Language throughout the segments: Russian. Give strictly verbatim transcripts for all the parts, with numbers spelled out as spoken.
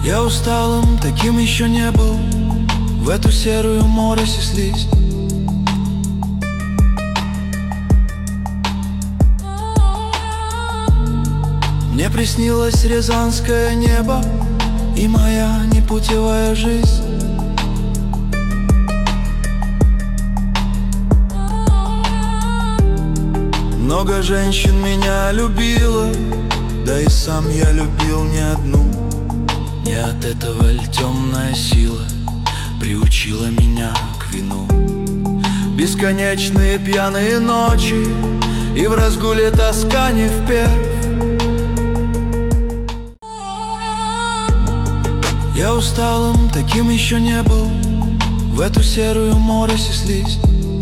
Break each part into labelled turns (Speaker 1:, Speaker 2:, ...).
Speaker 1: Я усталым таким еще не был, в эту серую морось и слизь. Мне приснилось рязанское небо и моя непутевая жизнь. Много женщин меня любило, да и сам я любил не одну. Не от этого ль темная сила приучила меня к вину? Бесконечные пьяные ночи и в разгуле тоска не впервь. Я усталым таким еще не был, в эту серую морось и слизь.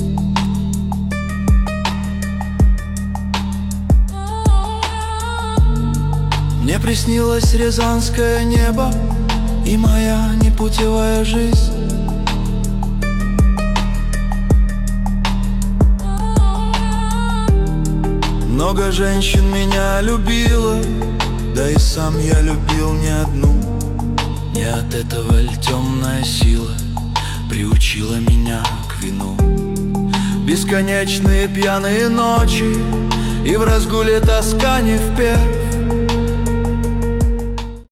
Speaker 1: Мне приснилось рязанское небо и моя непутевая жизнь. Много женщин меня любило, да и сам я любил не одну. Не от этого ль темная сила приучила меня к вину? Бесконечные пьяные ночи и в разгуле тоска не впервь.